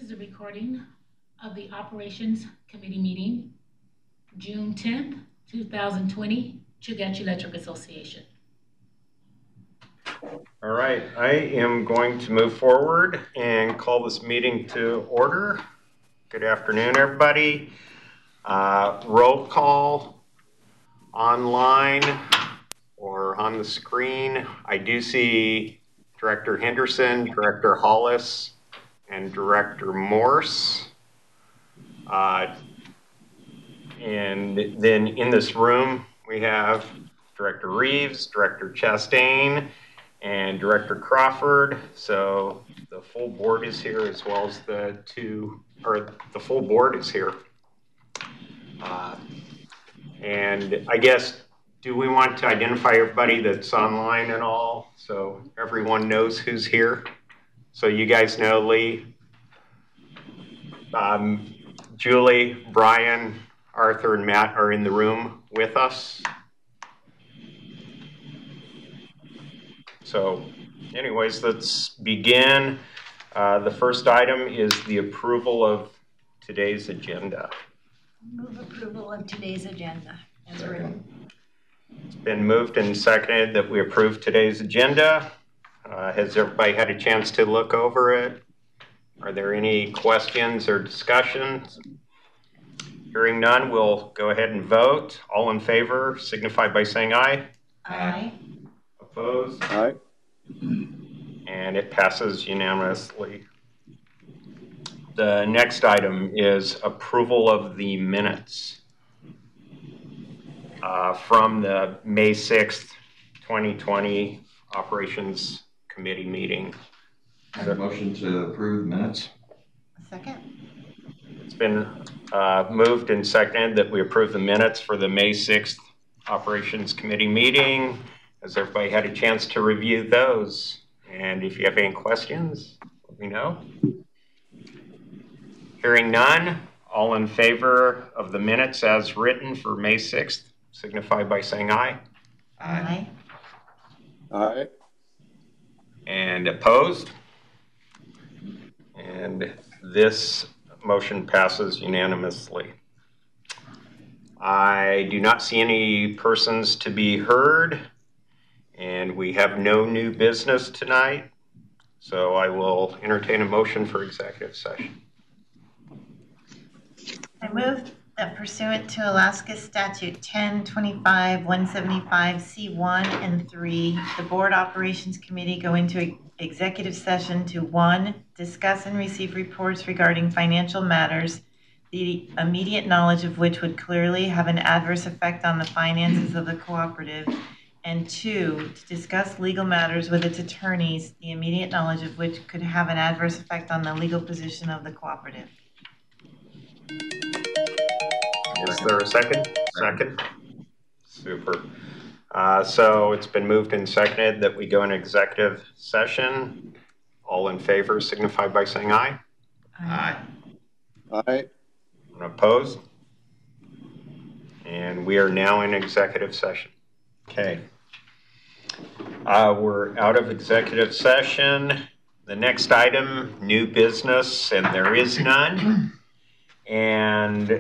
is a recording of the Operations Committee meeting, June 10th, 2020, Chugach Electric Association. All right, I am going to move forward and call this meeting to order. Good afternoon, everybody. Roll call online or on the screen. I do see Director Henderson, Director Hollis, and Director Morse. And then in this room, we have Director Reeves, Director Chastain, and Director Crawford. So the full board is here, as well as the full board is here. And I guess, do we want to identify everybody that's online and all, so everyone knows who's here? So you guys know Lee, Julie, Brian, Arthur, and Matt are in the room with us. So anyways, let's begin. The first item is the approval of today's agenda. Move approval of today's agenda as written. It's been moved and seconded that we approve today's agenda. Has everybody had a chance to look over it? Are there any questions or discussions? Hearing none, we'll go ahead and vote. All in favor signify by saying aye. Aye. Opposed? Aye. And it passes unanimously. The next item is approval of the minutes from the May 6th, 2020 Operations Committee meeting. I have a motion to approve the minutes. Second. It's been moved and seconded that we approve the minutes for the May 6th Operations Committee meeting. Has everybody had a chance to review those? And if you have any questions, let me know. Hearing none, all in favor of the minutes as written for May 6th, signify by saying aye. Aye. Aye. And opposed? And this motion passes unanimously. I do not see any persons to be heard, and we have no new business tonight, so I will entertain a motion for executive session. I moved that pursuant to Alaska Statute 1025-175C1 and 3, the Board Operations Committee go into executive session to 1, discuss and receive reports regarding financial matters, the immediate knowledge of which would clearly have an adverse effect on the finances of the cooperative, and 2, to discuss legal matters with its attorneys, the immediate knowledge of which could have an adverse effect on the legal position of the cooperative. Is there a second? Second. Super. So it's been moved and seconded that we go in executive session. All in favor signify by saying aye. Aye. Aye. Opposed? And we are now in executive session. Okay. We're out of executive session. The next item, new business, and there is none. And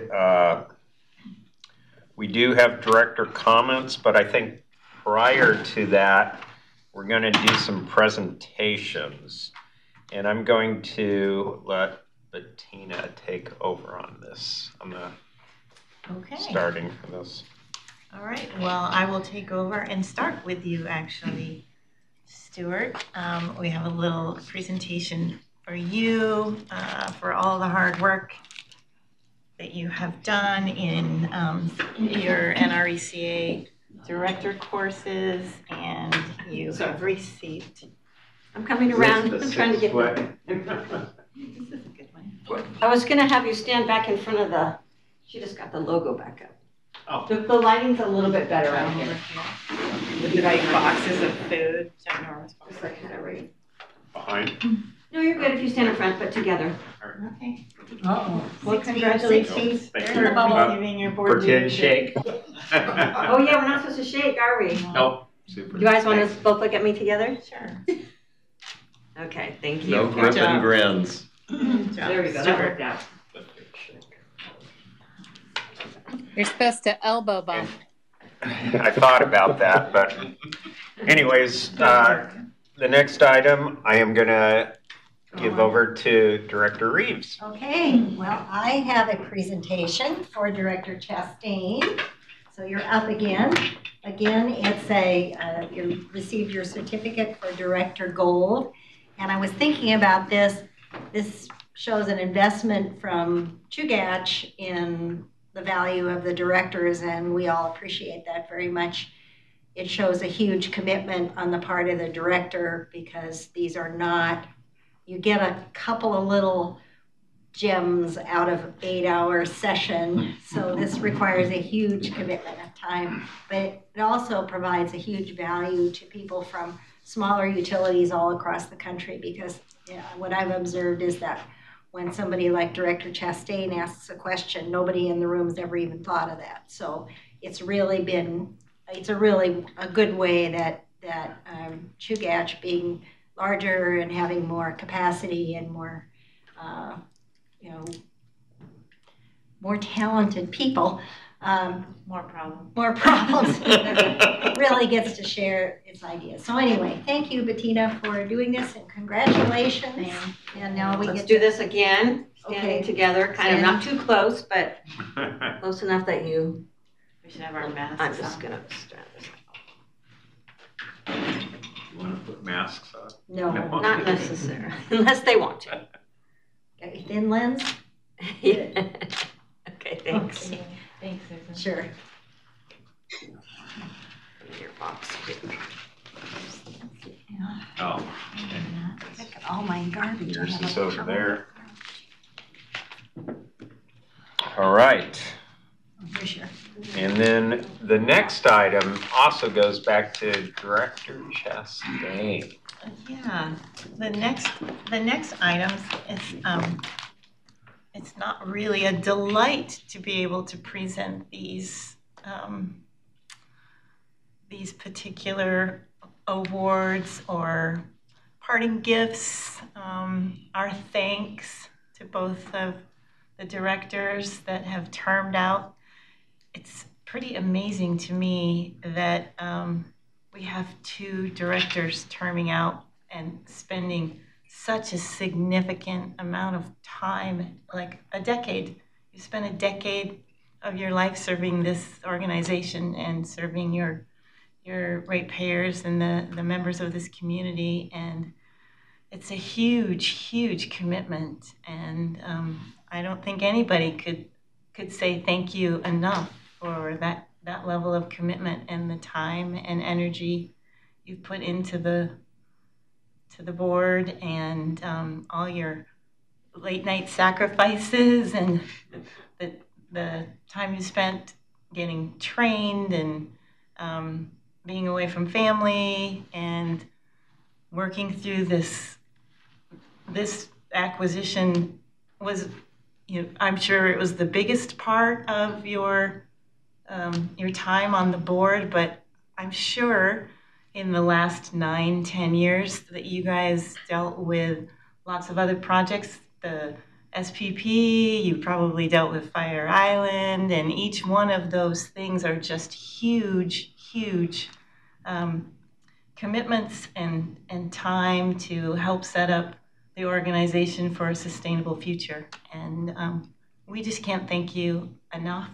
we do have director comments, but I think prior to that, we're going to do some presentations. And I'm going to let Bettina take over on this. I'm starting for this. All right. Well, I will take over and start with you, actually, Stuart. We have a little presentation for you for all the hard work that you have done in your NRECA director courses, and you have received. I'm coming around. I'm trying to get This is a good one. I was going to have you stand back in front of the. She just got the logo back up. Oh. The lighting's a little bit better out here. With the big boxes of food, ginormous Just boxes. like that, right? Behind? No, you're good if you stand in front, but together. Okay. Uh-oh. Well, congratulations. Thank They're you. receiving your board Pretend leadership. shake. Oh yeah, we're not supposed to shake, are we? Nope. Super. You guys want to both look at me together? Sure. Okay, thank you. No gripping grins. There you go, that worked out. You're supposed to elbow bump. I thought about that, but anyways, the next item I am gonna give over to Director Reeves. Okay, well, I have a presentation for Director Chastain. So you're up again. Again, it's you received your certificate for Director Gold. And I was thinking about this. This shows an investment from Chugach in the value of the directors, and we all appreciate that very much. It shows a huge commitment on the part of the director because these are not, you get a couple of little gems out of 8-hour session. So this requires a huge commitment of time, but it also provides a huge value to people from smaller utilities all across the country because what I've observed is that when somebody like Director Chastain asks a question, nobody in the room's ever even thought of that. So it's really a good way that Chugach being larger and having more capacity and more, more talented people, More problems. really gets to share its ideas. So anyway, thank you, Bettina, for doing this, and congratulations. And now we Let's get do to this again, standing together, kind of not too close, but close enough that you, We should have our masks I'm just on. gonna strap this. You wanna put masks on? No. Not necessary, unless they want to. Got your thin lens? Yeah. Okay, thanks. Okay. Thanks, Susan. Sure. Your box. Oh, Look at all my garbage. yours I have is a over pile. there. All right. Here's your. And then the next item also goes back to Director Chastain. Yeah, the next item is, it's not really a delight to be able to present these particular awards or parting gifts. Our thanks to both of the directors that have termed out. It's pretty amazing to me that we have 2 directors terming out and spending such a significant amount of time, like a decade. You spent a decade of your life serving this organization and serving your ratepayers and the members of this community, and it's a huge commitment. And I don't think anybody could say thank you enough for that level of commitment and the time and energy you've put into the board, and all your late night sacrifices and the time you spent getting trained and being away from family and working through this acquisition was, I'm sure it was the biggest part of your time on the board, but I'm sure in the last 9-10 years that you guys dealt with lots of other projects, the SPP, you probably dealt with Fire Island, and each one of those things are just huge commitments and time to help set up the organization for a sustainable future. And we just can't thank you enough.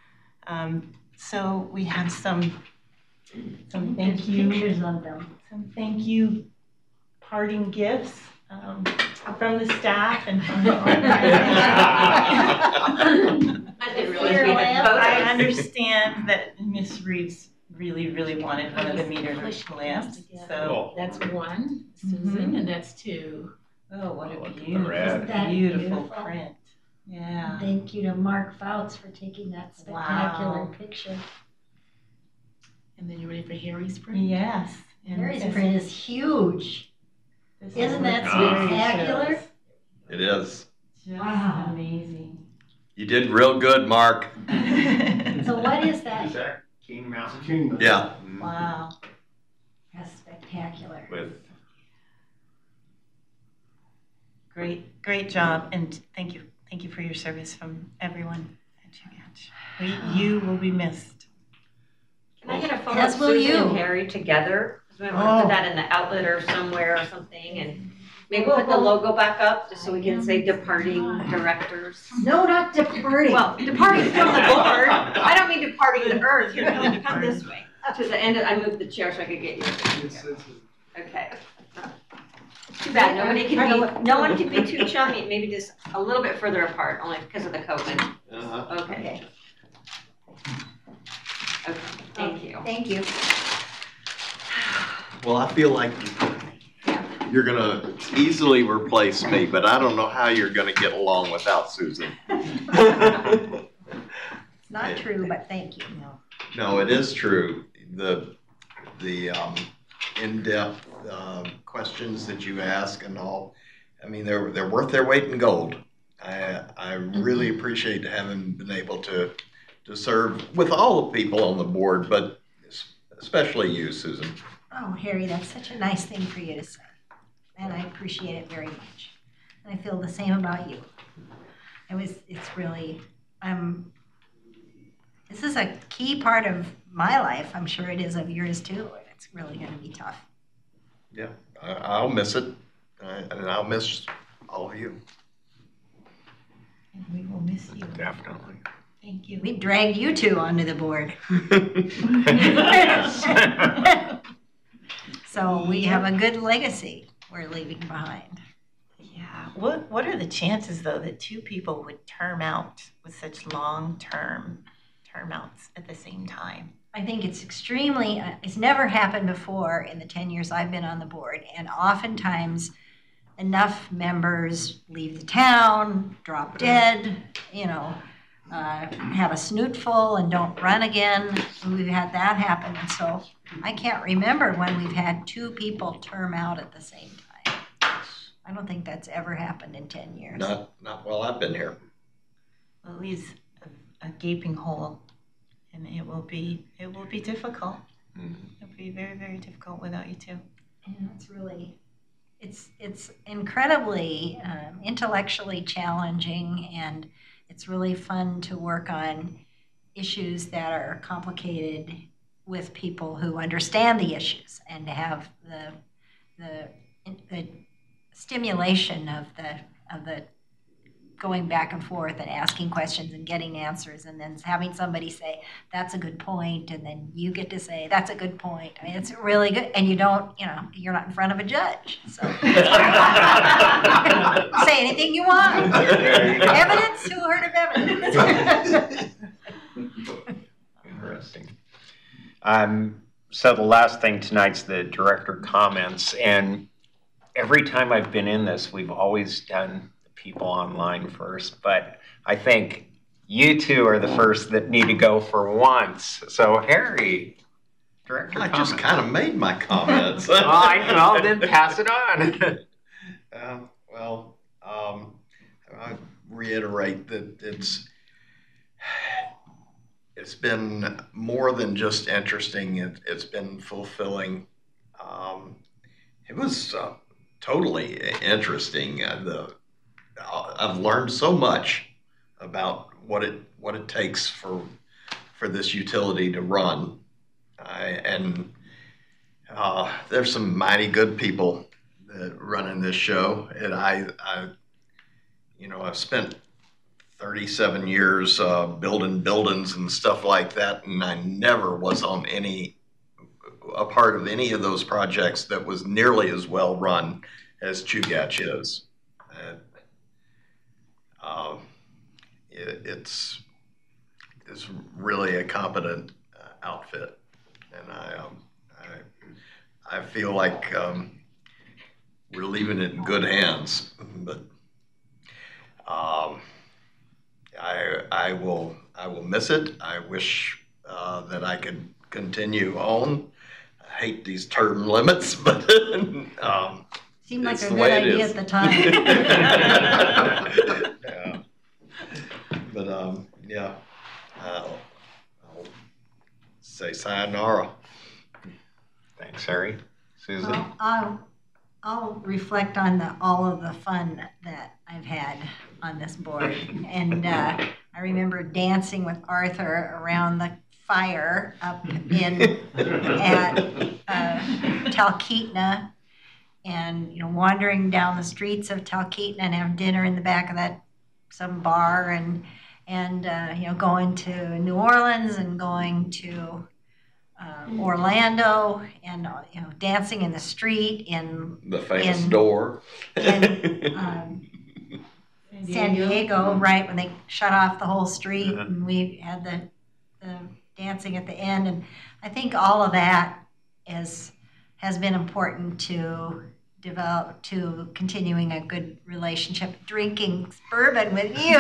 So we have some thank you Pictures of them. some thank you parting gifts from the staff and from the organization. I didn't realize we had I photos. understand that Miss Reeves really wanted one of the meter lamps. So, That's 1, Susan, and that's 2. oh, what a Look at the beautiful, red. That beautiful beautiful? print. Yeah. Thank you to Mark Fouts for taking that spectacular Wow. picture. And then you ready for Harry's print? Yes. And Mary's this- print is huge. this Isn't is that very spectacular? shows. It is. Just Wow. amazing. You did real good, Mark. So what is that? Is that King Mountain? Yeah. Wow. That's spectacular. With Great job, and thank you for your service from everyone at Chugach. You will be missed. Can I get a photo As of will Susan you. and Harry together? Because we might want to put that in the outlet or somewhere or something, and maybe put the logo back up just so we can say departing directors. No, not departing. Well, departing from the board. I don't mean departing the earth. Here, come this way. To the end, I moved the chair so I could get you. Okay. Too bad, no one can be too chummy, maybe just a little bit further apart, only because of the COVID. Uh-huh. Okay. Okay, thank you. Thank you. Well, I feel like you're gonna easily replace me, but I don't know how you're gonna get along without Susan. It's not true, but thank you. No, it is true. The in-depth questions that you ask and all, I mean, they're worth their weight in gold. I really appreciate having been able to serve with all the people on the board, but especially you, Susan. Oh, Harry, that's such a nice thing for you to say. And I appreciate it very much. And I feel the same about you. It's really, this is a key part of my life. I'm sure it is of yours too. And it's really going to be tough. Yeah, I'll miss it, and I'll miss all of you. And we will miss you. Definitely. Thank you. We dragged you two onto the board. So we have a good legacy we're leaving behind. Yeah. What are the chances, though, that two people would term out with such long-term term outs at the same time? I think it's extremely, it's never happened before in the 10 years I've been on the board. And oftentimes enough members leave the town, drop dead, have a snootful and don't run again. We've had that happen. And so I can't remember when we've had two people term out at the same time. I don't think that's ever happened in 10 years. Not while I've been here. Well, it leaves a gaping hole, and it will be difficult. Mhm. It'll be very, very difficult without you two. And it's really, it's incredibly intellectually challenging, and it's really fun to work on issues that are complicated with people who understand the issues, and to have the stimulation of the going back and forth and asking questions and getting answers, and then having somebody say, that's a good point, and then you get to say, that's a good point. I mean, it's really good, and you don't, you're not in front of a judge, so. Say anything you want. Evidence, who heard of evidence? Interesting. So the last thing tonight's the director comments, and every time I've been in this, we've always done people online first, but I think you two are the first that need to go for once. So Harry, director I comments. just kind of made my comments. Oh, I know, then pass it on. I reiterate that it's been more than just interesting. It's been fulfilling. It was totally interesting. I've learned so much about what it takes for this utility to run, and there's some mighty good people that running this show, and I've spent 37 years building buildings and stuff like that, and I never was on a part of any of those projects that was nearly as well run as Chugach is. It's really a competent outfit, and I feel like we're leaving it in good hands. But I will miss it. I wish that I could continue on. I hate these term limits, but Seemed like it's a the good way it idea is. at the time. Yeah. But I'll say sayonara. Thanks, Harry. Susan? Well, I'll reflect on all of the fun that I've had on this board. And I remember dancing with Arthur around the fire up at Talkeetna, and wandering down the streets of Talkeetna and have dinner in the back of some bar, and going to New Orleans and going to Orlando, and dancing in the street in The famous door. San Diego, right, when they shut off the whole street, and we had the dancing at the end. And I think all of that has been important to develop, to continuing a good relationship, drinking bourbon with you.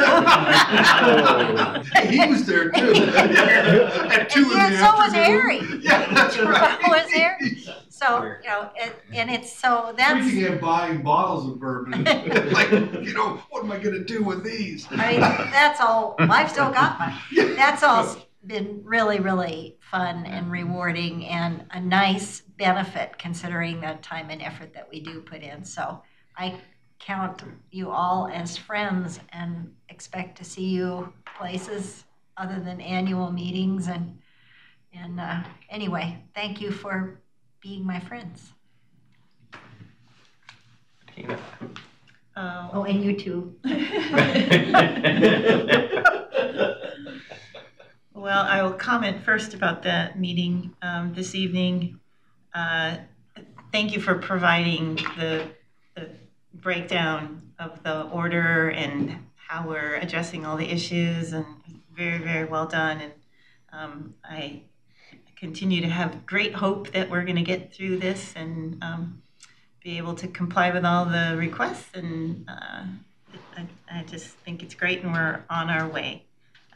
Hey, he was there too. At 2 in the afternoon. So was Harry. Yeah, that's right. So was Harry. So, and it's so that's. Drinking and buying bottles of bourbon. Like, what am I going to do with these? I mean, that's all. I've still got mine. That's all been really, really fun and rewarding, and a nice benefit considering the time and effort that we do put in. So I count you all as friends and expect to see you places other than annual meetings. And anyway, thank you for being my friends. Tina. Oh, and you too. Well, I will comment first about the meeting this evening. Thank you for providing the breakdown of the order and how we're addressing all the issues, and very, very well done. And I continue to have great hope that we're going to get through this and be able to comply with all the requests. And I just think it's great, and we're on our way.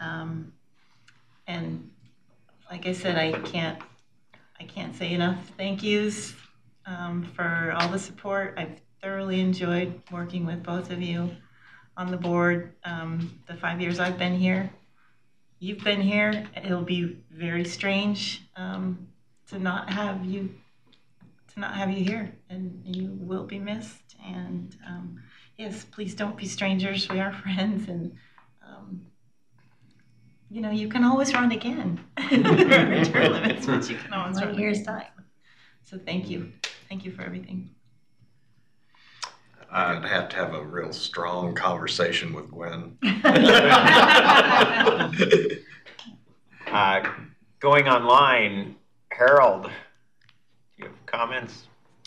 And like I said, I can't say enough thank yous for all the support. I've thoroughly enjoyed working with both of you on the board. The 5 years I've been here, you've been here. It'll be very strange to not have you here, and you will be missed. And yes, please don't be strangers. We are friends, and you can always run again. There are term limits, but you can always run 1 year's time. So thank you. Thank you for everything. I'd have to have a real strong conversation with Gwen. Going online, Harold, do you have comments?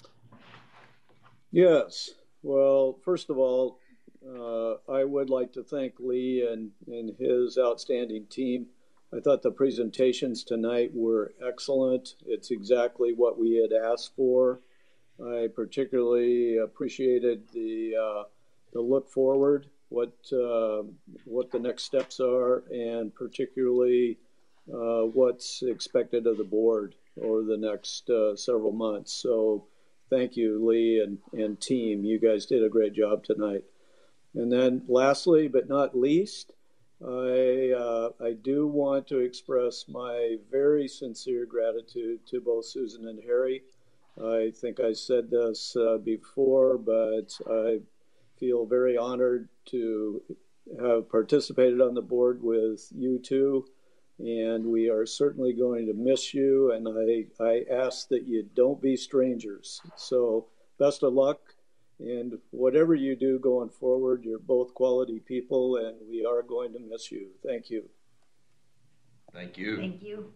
Yes. Well, first of all, I would like to thank Lee and his outstanding team. I thought the presentations tonight were excellent. It's exactly what we had asked for. I particularly appreciated the look forward, what the next steps are, and particularly what's expected of the board over the next several months. So thank you, Lee and team. You guys did a great job tonight. And then lastly, but not least, I do want to express my very sincere gratitude to both Susan and Harry. I think I said this before, but I feel very honored to have participated on the board with you two, and we are certainly going to miss you, and I ask that you don't be strangers. So best of luck. And whatever you do going forward, you're both quality people, and we are going to miss you. Thank you. Thank you. Thank you.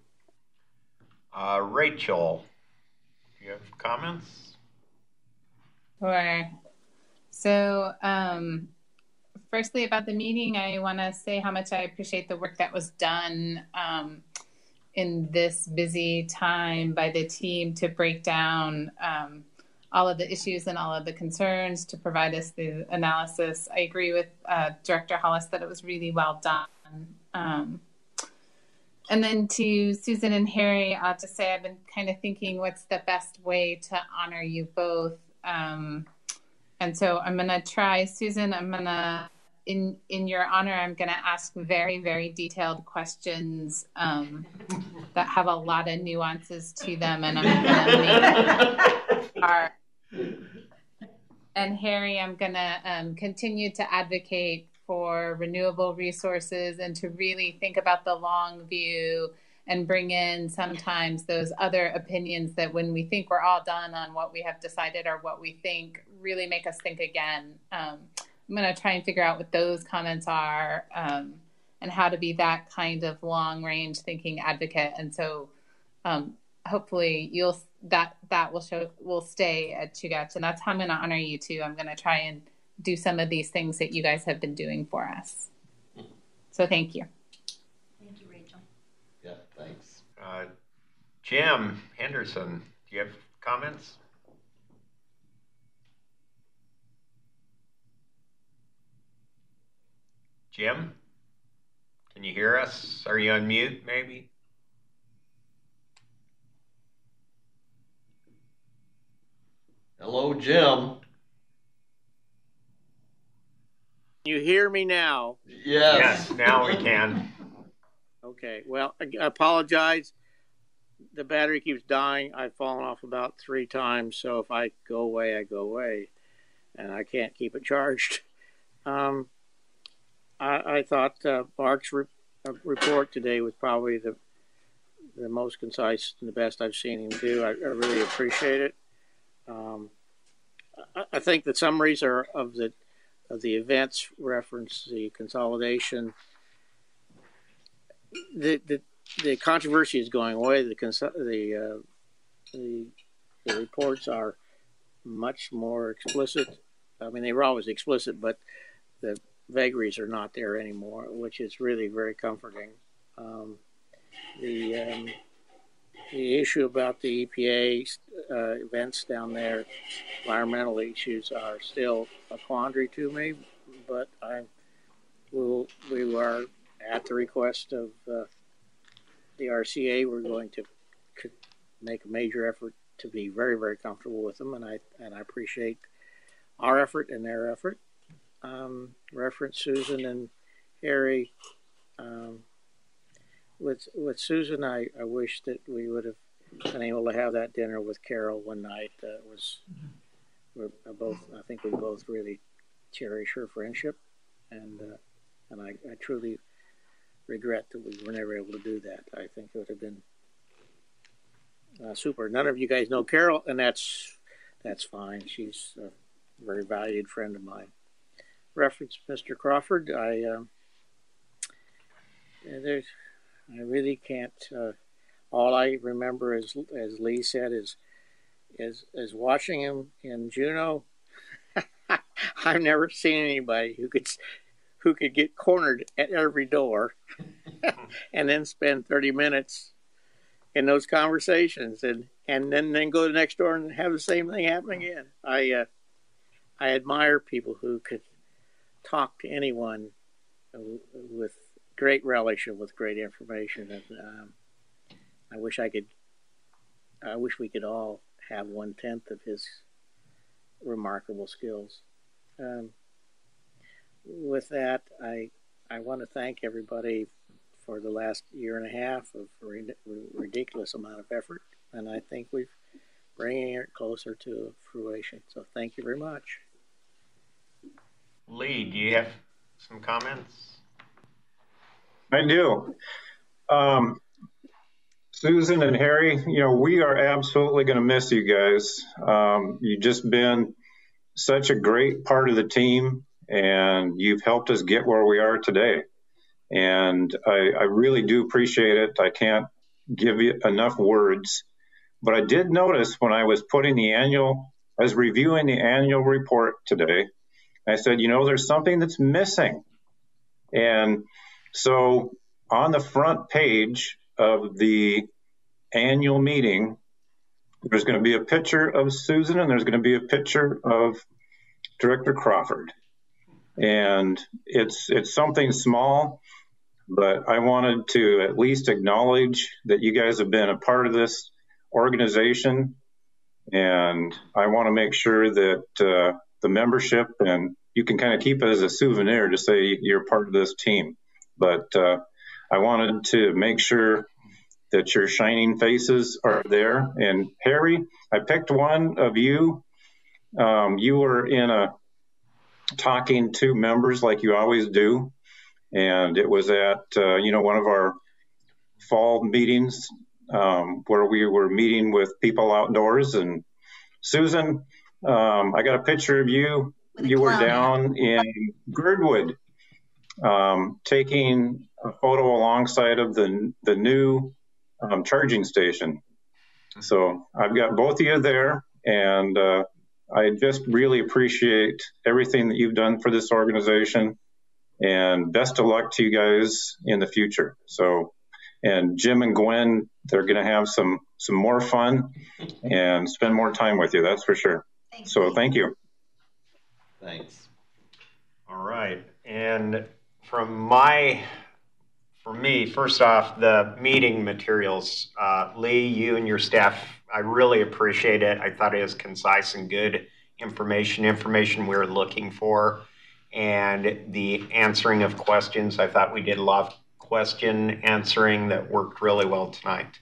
Rachel, do you have comments? Sure. So, firstly, about the meeting, I want to say how much I appreciate the work that was done in this busy time by the team to break down all of the issues and all of the concerns, to provide us the analysis. I agree with Director Hollis that it was really well done. And then to Susan and Harry, I'll just say I've been kind of thinking what's the best way to honor you both. And so I'm going to try, Susan, I'm going to, in your honor, I'm going to ask very, very detailed questions that have a lot of nuances to them. And I'm going to make And Harry, I'm going to continue to advocate for renewable resources and to really think about the long view and bring in sometimes those other opinions that when we think we're all done on what we have decided or what we think really make us think again. I'm going to try and figure out what those comments are and how to be that kind of long range thinking advocate. And so hopefully that will stay at Chugach, and that's how I'm going to honor you too. I'm going to try and do some of these things that you guys have been doing for us. So thank you. Thank you, Rachel. Yeah, thanks. Jim Henderson, do you have comments? Jim, can you hear us? Are you on mute maybe? Hello, Jim. You hear me now? Yes. Yes, now we can. Okay. Well, I apologize. The battery keeps dying. I've fallen off about 3 times, so if I go away, I go away, and I can't keep it charged. I thought Mark's report today was probably the most concise and the best I've seen him do. I really appreciate it. I think the summaries are of the events reference the consolidation. The controversy is going away. The reports are much more explicit. I mean, they were always explicit, but the vagaries are not there anymore, which is really very comforting. The issue about the EPA events down there, environmental issues, are still a quandary to me, but we are at the request of the RCA. We're going to make a major effort to be very, very comfortable with them, and I appreciate our effort and their effort. Reference Susan and Harry. With Susan, I wish that we would have been able to have that dinner with Carol one night. I think we both really cherish her friendship, and I truly regret that we were never able to do that. I think it would have been super. None of you guys know Carol, and that's fine. She's a very valued friend of mine. Reference Mr. Crawford. I really can't. All I remember, as Lee said, is watching him in Juneau. I've never seen anybody who could get cornered at every door and then spend 30 minutes in those conversations and then go to the next door and have the same thing happen again. I admire people who could talk to anyone with great relish and with great information. And I wish we could all have 1/10 of his remarkable skills. With that, I want to thank everybody for the last year and a half of ridiculous amount of effort, and I think we're bringing it closer to fruition. So thank you very much. Lee, do you have some comments? I do. Susan and Harry, we are absolutely going to miss you guys. You've just been such a great part of the team, and you've helped us get where we are today. And I really do appreciate it. I can't give you enough words. But I did notice when I was reviewing the annual report today, I said, there's something that's missing. And so on the front page of the annual meeting, there's going to be a picture of Susan and there's going to be a picture of Director Crawford. And it's something small, but I wanted to at least acknowledge that you guys have been a part of this organization. And I want to make sure that the membership, and you can kind of keep it as a souvenir to say you're part of this team. But I wanted to make sure that your shining faces are there. And Harry, I picked one of you you were in a talking to members like you always do. And it was at, one of our fall meetings where we were meeting with people outdoors. And Susan, I got a picture of you. You were down in Girdwood taking a photo alongside of the new charging station. So I've got both of you there, and I just really appreciate everything that you've done for this organization, and best of luck to you guys in the future. So, and Jim and Gwen, they're going to have some more fun and spend more time with you. That's for sure. Thank you. Thanks. All right. And for me, first off, the meeting materials, Lee, you and your staff, I really appreciate it. I thought it was concise and good information we were looking for. And the answering of questions, I thought we did a lot of question answering that worked really well tonight.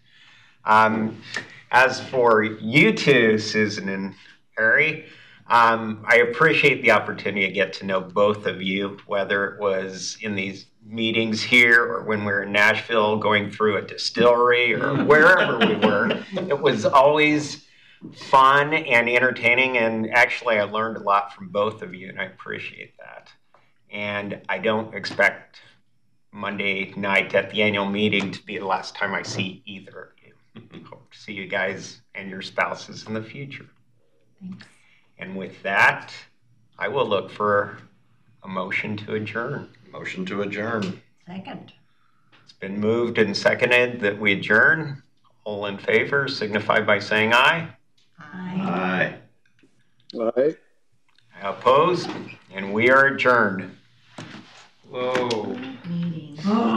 As for you two, Susan and Harry, I appreciate the opportunity to get to know both of you, whether it was in these meetings here or when we were in Nashville going through a distillery or wherever we were. It was always fun and entertaining, and actually I learned a lot from both of you, and I appreciate that. And I don't expect Monday night at the annual meeting to be the last time I see either of you. Hope to see you guys and your spouses in the future. Thanks. And with that, I will look for a motion to adjourn. Motion to adjourn. Second. It's been moved and seconded that we adjourn. All in favor signify by saying aye. Aye. Aye. Opposed? And we are adjourned. Whoa. Meeting.